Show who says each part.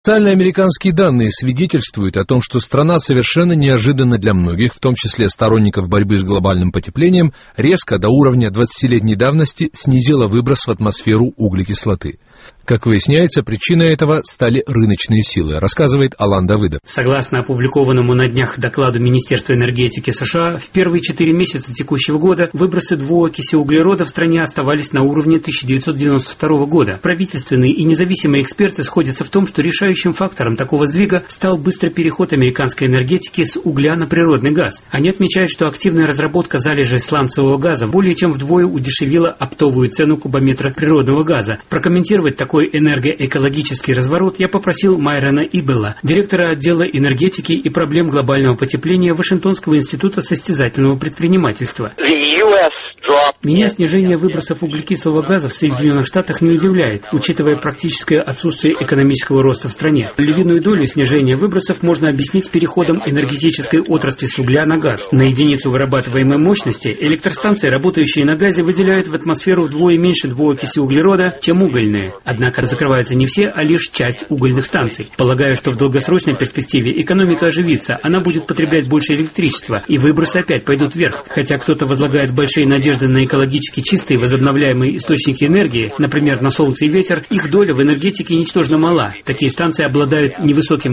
Speaker 1: Официальные американские данные свидетельствуют о том, что страна совершенно неожиданно для многих, в том числе сторонников борьбы с глобальным потеплением, резко до уровня 20-летней давности снизила выброс в атмосферу углекислоты. Как выясняется, причиной этого стали рыночные силы, рассказывает Алан Давыдов.
Speaker 2: Согласно опубликованному на днях докладу Министерства энергетики США, в первые 4 месяца текущего года выбросы двуокиси углерода в стране оставались на уровне 1992 года. Правительственные и независимые эксперты сходятся в том, что решающим фактором такого сдвига стал быстрый переход американской энергетики с угля на природный газ. Они отмечают, что активная разработка залежей сланцевого газа более чем вдвое удешевила оптовую цену кубометра природного газа. Прокомментировать такой энергоэкологический разворот я попросил Майрона Ибелла, директора отдела энергетики и проблем глобального потепления Вашингтонского института состязательного предпринимательства. Меня снижение выбросов углекислого газа в Соединенных Штатах не удивляет, учитывая практическое отсутствие экономического роста в стране. Львиную долю снижения выбросов можно объяснить переходом энергетической отрасли с угля на газ. На единицу вырабатываемой мощности электростанции, работающие на газе, выделяют в атмосферу вдвое меньше двуокиси углерода, чем угольные. Однако закрываются не все, а лишь часть угольных станций. Полагаю, что в долгосрочной перспективе экономика оживится, она будет потреблять больше электричества, и выбросы опять пойдут вверх. Хотя кто-то возлагает большие надежды на экологически чистые возобновляемые источники энергии, например, на солнце и ветер, их доля в энергетике ничтожно мала. Такие станции обладают невысоким